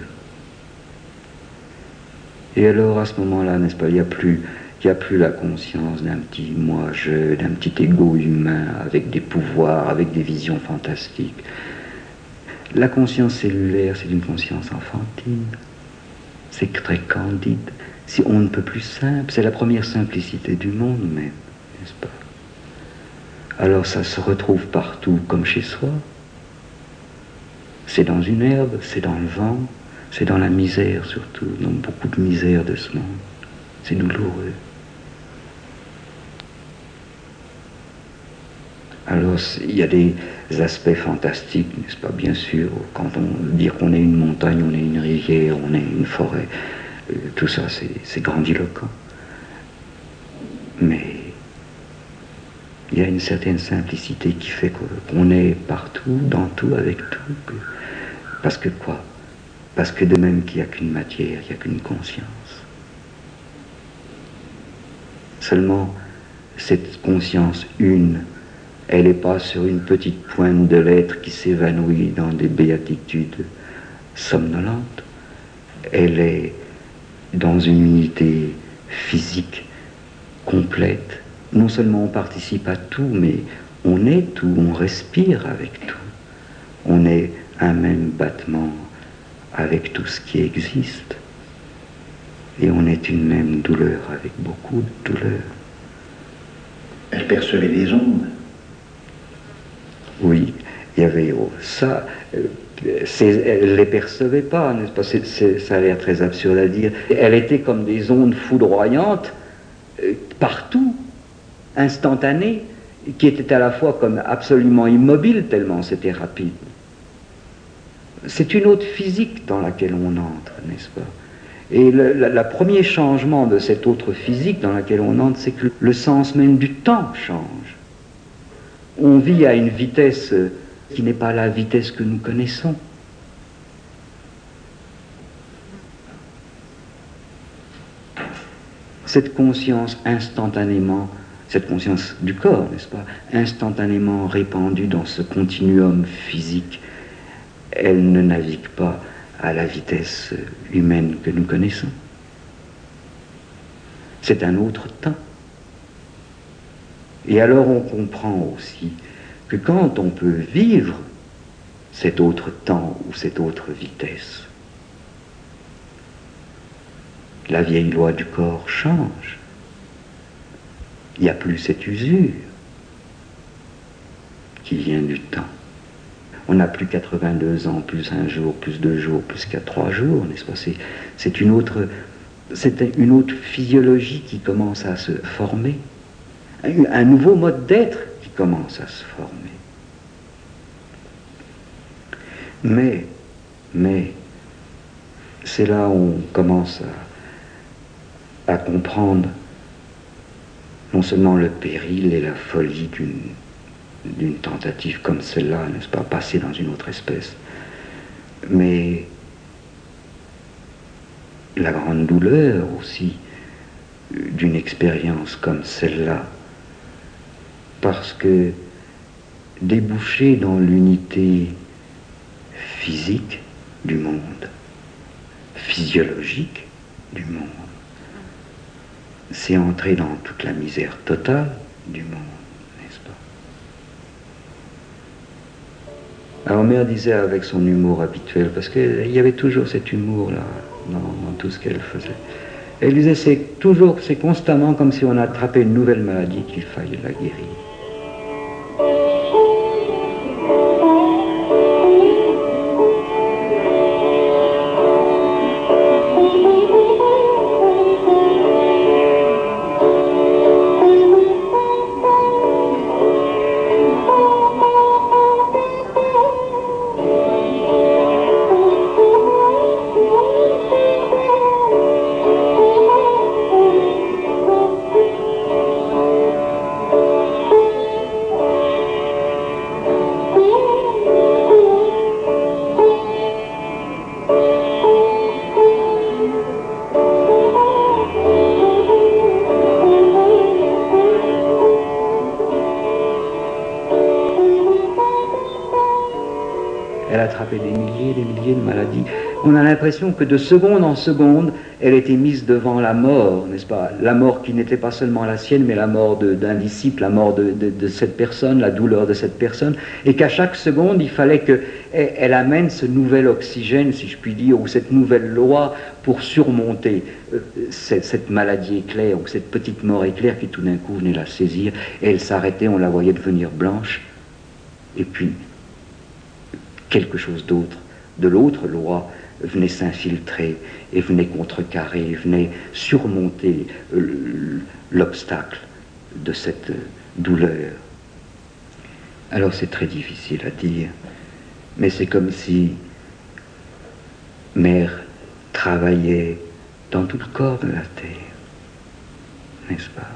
Et alors à ce moment-là, n'est-ce pas, il n'y a plus la conscience d'un petit moi-je, d'un petit égo humain avec des pouvoirs, avec des visions fantastiques. La conscience cellulaire, c'est une conscience enfantine. C'est très candide. Si on ne peut plus simple, c'est la première simplicité du monde même, n'est-ce pas? Alors ça se retrouve partout comme chez soi. C'est dans une herbe, c'est dans le vent, c'est dans la misère surtout, dans beaucoup de misère de ce monde. C'est douloureux. Alors, il y a des aspects fantastiques, n'est-ce pas, bien sûr, quand on dit qu'on est une montagne, on est une rivière, on est une forêt, tout ça, c'est grandiloquent. Mais il y a une certaine simplicité qui fait qu'on est partout, dans tout, avec tout. Parce que quoi? Parce que de même qu'il n'y a qu'une matière, il n'y a qu'une conscience. Seulement, cette conscience une, elle n'est pas sur une petite pointe de l'être qui s'évanouit dans des béatitudes somnolentes. Elle est dans une unité physique complète. Non seulement on participe à tout, mais on est tout, on respire avec tout. On est un même battement avec tout ce qui existe. Et on est une même douleur avec beaucoup de douleur. Elle percevait les ondes. Oui, il y avait ça. Elle ne les percevait pas, n'est-ce pas? Ça a l'air très absurde à dire. Elle était comme des ondes foudroyantes partout, instantanées, qui étaient à la fois comme absolument immobiles tellement c'était rapide. C'est une autre physique dans laquelle on entre, n'est-ce pas? Et le premier changement de cette autre physique dans laquelle on entre, c'est que le sens même du temps change. On vit à une vitesse qui n'est pas la vitesse que nous connaissons. Cette conscience instantanément, cette conscience du corps, n'est-ce pas, instantanément répandue dans ce continuum physique, elle ne navigue pas à la vitesse humaine que nous connaissons. C'est un autre temps. Et alors on comprend aussi que quand on peut vivre cet autre temps ou cette autre vitesse, la vieille loi du corps change. Il n'y a plus cette usure qui vient du temps. On n'a plus 82 ans, plus un jour, plus 2 jours, plus 3 jours, n'est-ce pas? C'est une autre physiologie qui commence à se former. Un nouveau mode d'être qui commence à se former. Mais, c'est là où on commence à comprendre non seulement le péril et la folie d'une tentative comme celle-là, n'est-ce pas, passer dans une autre espèce, mais la grande douleur aussi d'une expérience comme celle-là, parce que déboucher dans l'unité physique du monde, physiologique du monde, c'est entrer dans toute la misère totale du monde, n'est-ce pas? Alors Mère disait avec son humour habituel, parce qu'il y avait toujours cet humour-là dans tout ce qu'elle faisait. Elle disait, c'est constamment comme si on attrapait une nouvelle maladie qu'il fallait la guérir. Elle attrapait des milliers de maladies. On a l'impression que de seconde en seconde, elle était mise devant la mort, n'est-ce pas? La mort qui n'était pas seulement la sienne, mais la mort d'un disciple, la mort de cette personne, la douleur de cette personne, et qu'à chaque seconde, il fallait qu'elle amène ce nouvel oxygène, si je puis dire, ou cette nouvelle loi pour surmonter cette maladie éclair, ou cette petite mort éclair qui tout d'un coup venait la saisir, et elle s'arrêtait, on la voyait devenir blanche, et puis quelque chose d'autre, de l'autre loi, venait s'infiltrer et venait contrecarrer, venait surmonter l'obstacle de cette douleur. Alors c'est très difficile à dire, mais c'est comme si mère travaillait dans tout le corps de la terre, n'est-ce pas?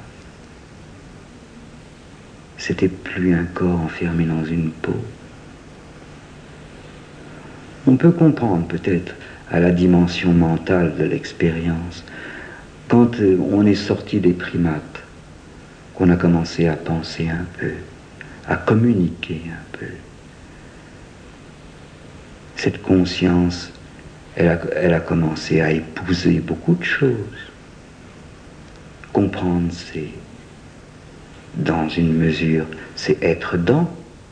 C'était plus un corps enfermé dans une peau. On peut comprendre peut-être à la dimension mentale de l'expérience, quand on est sorti des primates, qu'on a commencé à penser un peu, à communiquer un peu. Cette conscience, elle a commencé à épouser beaucoup de choses. Comprendre, c'est, dans une mesure, c'est être dans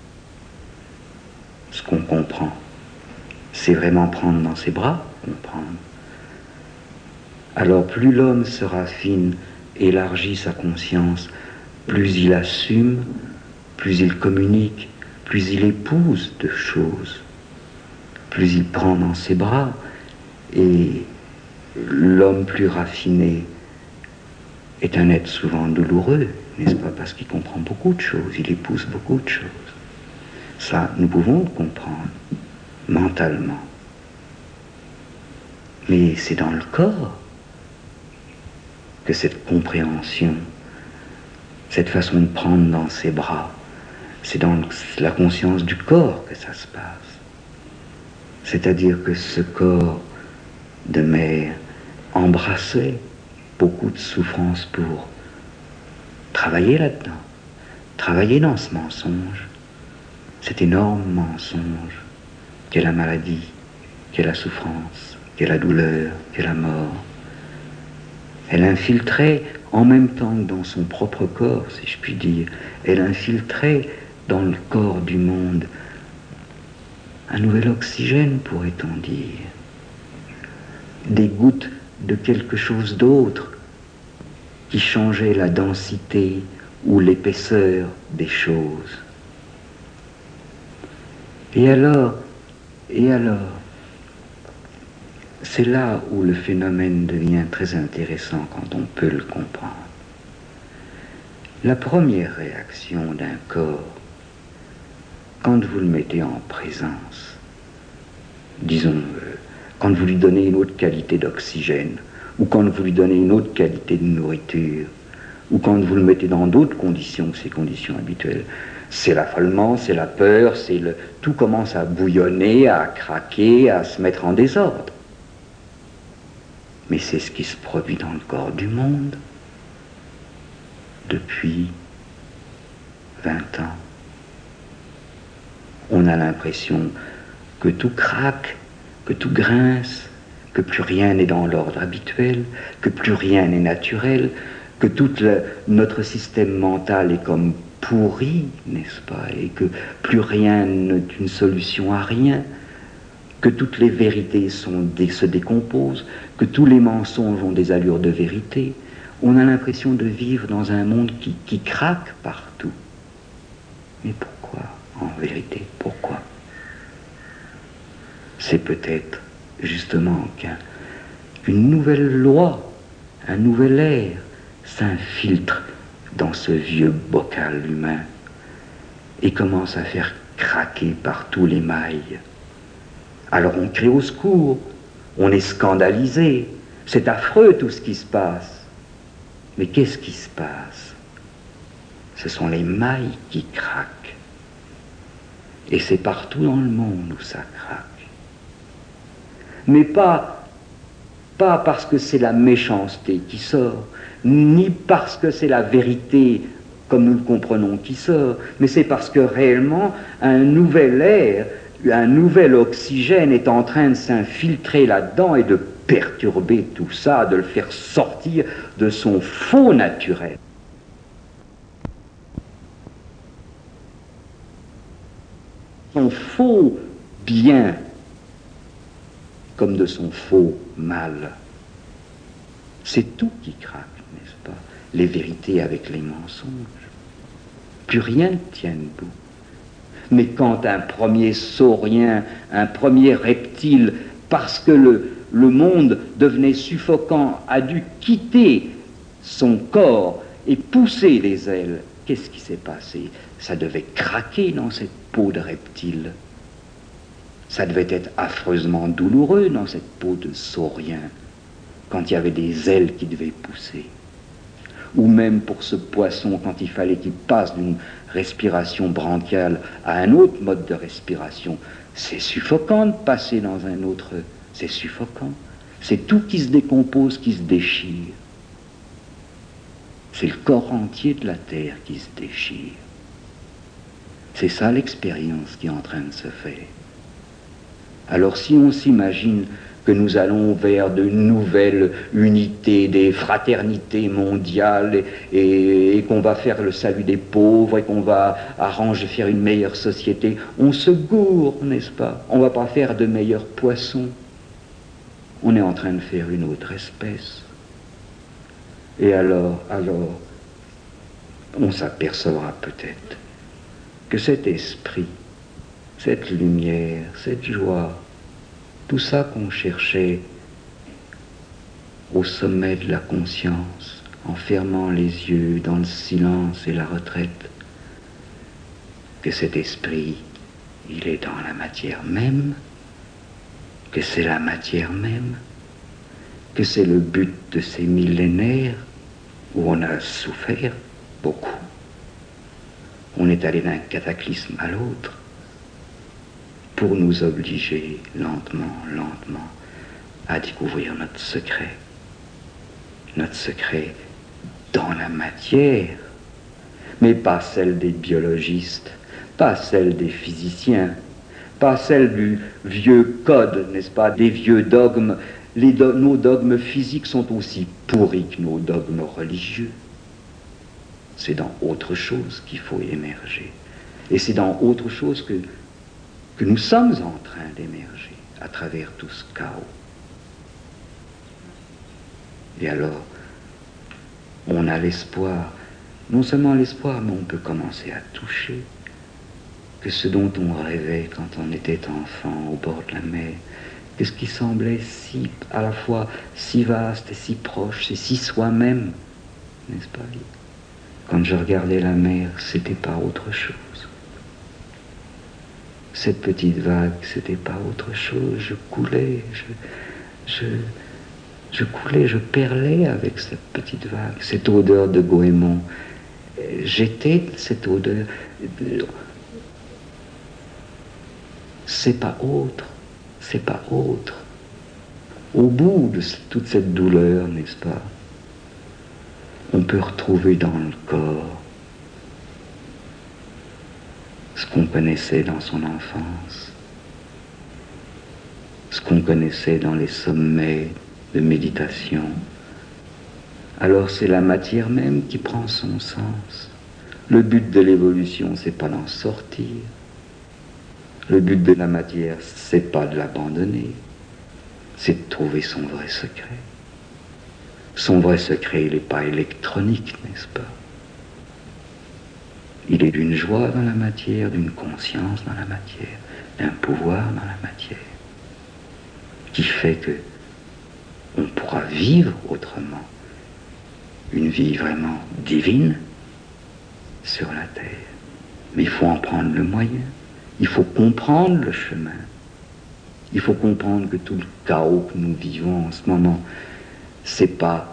ce qu'on comprend. C'est vraiment prendre dans ses bras, comprendre. Alors plus l'homme se raffine, élargit sa conscience, plus il assume, plus il communique, plus il épouse de choses, plus il prend dans ses bras. Et l'homme plus raffiné est un être souvent douloureux, n'est-ce pas, parce qu'il comprend beaucoup de choses, il épouse beaucoup de choses. Ça, nous pouvons le comprendre mentalement. Mais c'est dans le corps que cette compréhension, cette façon de prendre dans ses bras, c'est dans la conscience du corps que ça se passe. C'est-à-dire que ce corps de mère embrassait beaucoup de souffrances pour travailler là-dedans, travailler dans ce mensonge, cet énorme mensonge qu'est la maladie, qu'est la souffrance, qu'est la douleur, qu'est la mort. Elle infiltrait en même temps que dans son propre corps, si je puis dire, elle infiltrait dans le corps du monde un nouvel oxygène, pourrait-on dire, des gouttes de quelque chose d'autre qui changeait la densité ou l'épaisseur des choses. Et alors, c'est là où le phénomène devient très intéressant quand on peut le comprendre. La première réaction d'un corps, quand vous le mettez en présence, disons, quand vous lui donnez une autre qualité d'oxygène, ou quand vous lui donnez une autre qualité de nourriture, ou quand vous le mettez dans d'autres conditions que ces conditions habituelles, c'est l'affolement, c'est la peur, tout commence à bouillonner, à craquer, à se mettre en désordre. Mais c'est ce qui se produit dans le corps du monde depuis 20 ans. On a l'impression que tout craque, que tout grince, que plus rien n'est dans l'ordre habituel, que plus rien n'est naturel, que tout notre système mental est comme pourri, n'est-ce pas, et que plus rien n'est une solution à rien, que toutes les vérités se décomposent, que tous les mensonges ont des allures de vérité. On a l'impression de vivre dans un monde qui craque partout. Mais pourquoi, en vérité, pourquoi? C'est peut-être justement qu'une nouvelle loi, un nouvel air s'infiltre dans ce vieux bocal humain et commence à faire craquer partout les mailles. Alors on crie au secours, on est scandalisé, c'est affreux tout ce qui se passe. Mais qu'est-ce qui se passe? Ce sont les mailles qui craquent. Et c'est partout dans le monde où ça craque. Mais pas parce que c'est la méchanceté qui sort, ni parce que c'est la vérité comme nous le comprenons qui sort, mais c'est parce que réellement un nouvel air, un nouvel oxygène est en train de s'infiltrer là-dedans et de perturber tout ça, de le faire sortir de son faux naturel. Son faux bien, comme de son faux mal. C'est tout qui craque, n'est-ce pas? Les vérités avec les mensonges. Plus rien ne tient debout. Mais quand un premier saurien, un premier reptile, parce que le monde devenait suffocant, a dû quitter son corps et pousser des ailes, qu'est-ce qui s'est passé? Ça devait craquer dans cette peau de reptile. Ça devait être affreusement douloureux dans cette peau de saurien, quand il y avait des ailes qui devaient pousser. Ou même pour ce poisson, quand il fallait qu'il passe d'une respiration branchiale à un autre mode de respiration. C'est suffocant de passer dans un autre... C'est suffocant. C'est tout qui se décompose, qui se déchire. C'est le corps entier de la Terre qui se déchire. C'est ça l'expérience qui est en train de se faire. Alors si on s'imagine que nous allons vers de nouvelles unités, des fraternités mondiales, et qu'on va faire le salut des pauvres, et qu'on va faire une meilleure société, on se gourre, n'est-ce pas? On ne va pas faire de meilleurs poissons. On est en train de faire une autre espèce. Et alors, on s'apercevra peut-être que cet esprit, cette lumière, cette joie, tout ça qu'on cherchait au sommet de la conscience, en fermant les yeux dans le silence et la retraite, que cet esprit, il est dans la matière même, que c'est la matière même, que c'est le but de ces millénaires où on a souffert beaucoup. On est allé d'un cataclysme à l'autre pour nous obliger lentement, lentement à découvrir notre secret dans la matière, mais pas celle des biologistes, pas celle des physiciens, pas celle du vieux code, n'est-ce pas, des vieux dogmes. Nos dogmes physiques sont aussi pourris que nos dogmes religieux. C'est dans autre chose qu'il faut émerger. Et c'est dans autre chose que nous sommes en train d'émerger à travers tout ce chaos. Et alors, on a l'espoir, non seulement l'espoir, mais on peut commencer à toucher que ce dont on rêvait quand on était enfant au bord de la mer, que ce qui semblait si, à la fois si vaste et si proche, c'est si soi-même, n'est-ce pas? Quand je regardais la mer, c'était pas autre chose. Cette petite vague, c'était pas autre chose. Je coulais, je coulais, je perlais avec cette petite vague, cette odeur de goémon. J'étais cette odeur. C'est pas autre, c'est pas autre. Au bout de toute cette douleur, n'est-ce pas, on peut retrouver dans le corps ce qu'on connaissait dans son enfance, ce qu'on connaissait dans les sommets de méditation. Alors c'est la matière même qui prend son sens. Le but de l'évolution, c'est pas d'en sortir. Le but de la matière, c'est pas de l'abandonner, c'est de trouver son vrai secret. Son vrai secret, il n'est pas électronique, n'est-ce pas? Il est d'une joie dans la matière, d'une conscience dans la matière, d'un pouvoir dans la matière, qui fait que on pourra vivre autrement, une vie vraiment divine sur la terre. Mais il faut en prendre le moyen, il faut comprendre le chemin, il faut comprendre que tout le chaos que nous vivons en ce moment, c'est pas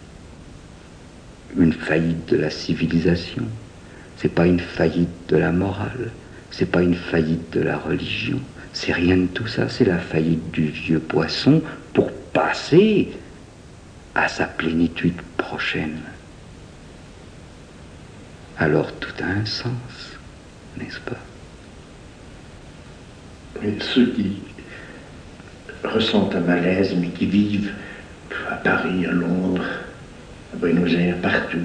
une faillite de la civilisation, c'est pas une faillite de la morale, c'est pas une faillite de la religion, c'est rien de tout ça, c'est la faillite du vieux poisson pour passer à sa plénitude prochaine. Alors tout a un sens, n'est-ce pas? Mais ceux qui ressentent un malaise, mais qui vivent à Paris, à Londres, à Buenos Aires, partout,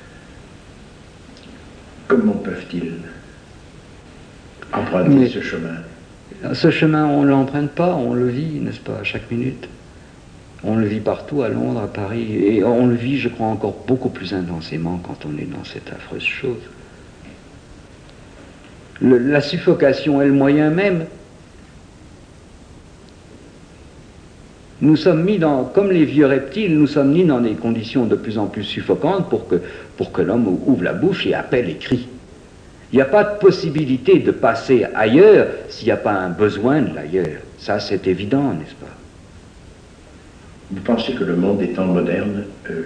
comment peuvent-ils emprunter ce chemin? Ce chemin, on ne l'emprunte pas, on le vit, n'est-ce pas, à chaque minute. On le vit partout, à Londres, à Paris, et on le vit, je crois, encore beaucoup plus intensément quand on est dans cette affreuse chose. La suffocation est le moyen même. Nous sommes mis dans, comme les vieux reptiles, nous sommes mis dans des conditions de plus en plus suffocantes pour que l'homme ouvre la bouche et appelle et crie. Il n'y a pas de possibilité de passer ailleurs s'il n'y a pas un besoin de l'ailleurs. Ça, c'est évident, n'est-ce pas? Vous pensez que le monde des temps modernes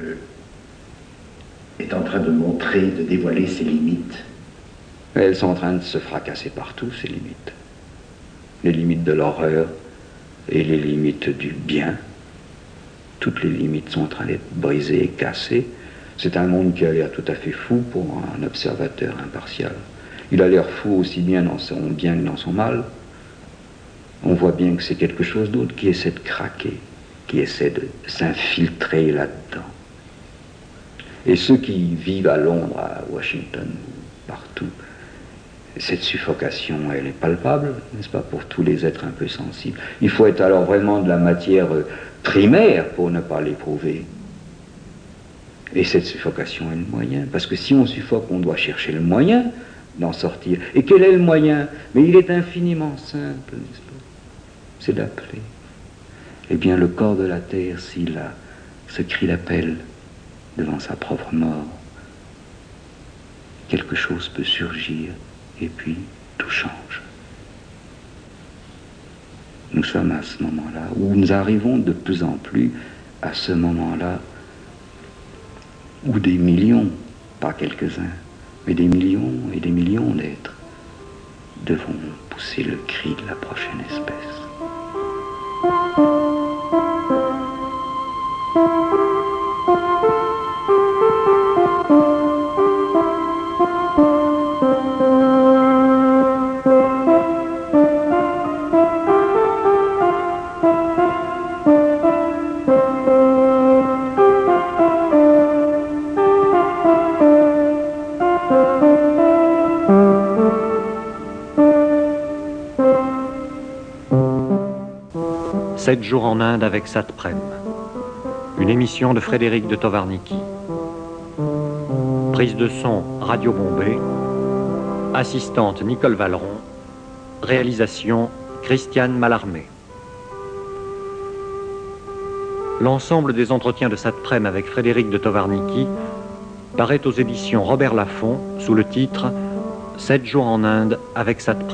est en train de montrer, de dévoiler ses limites? Elles sont en train de se fracasser partout, ces limites. Les limites de l'horreur et les limites du bien. Toutes les limites sont en train d'être brisées et cassées. C'est un monde qui a l'air tout à fait fou pour un observateur impartial. Il a l'air fou aussi bien dans son bien que dans son mal. On voit bien que c'est quelque chose d'autre qui essaie de craquer, qui essaie de s'infiltrer là-dedans. Et ceux qui vivent à Londres, à Washington, partout, cette suffocation, elle est palpable, n'est-ce pas, pour tous les êtres un peu sensibles. Il faut être alors vraiment de la matière primaire pour ne pas l'éprouver. Et cette suffocation est le moyen, parce que si on suffoque, on doit chercher le moyen d'en sortir. Et quel est le moyen? Mais il est infiniment simple, n'est-ce pas? C'est d'appeler. Eh bien, le corps de la terre, s'il a ce cri d'appel devant sa propre mort, quelque chose peut surgir, et puis tout change. Nous sommes à ce moment-là, où nous arrivons de plus en plus à ce moment-là, où des millions, pas quelques-uns, mais des millions et des millions d'êtres devront pousser le cri de la prochaine espèce. Sept jours en Inde avec Satprem. Une émission de Frédéric de Tovarniky. Prise de son Radio Bombay. Assistante Nicole Valeron. Réalisation Christiane Mallarmé. L'ensemble des entretiens de Satprem avec Frédéric de Tovarniky paraît aux éditions Robert Laffont sous le titre « 7 jours en Inde avec Satprem ».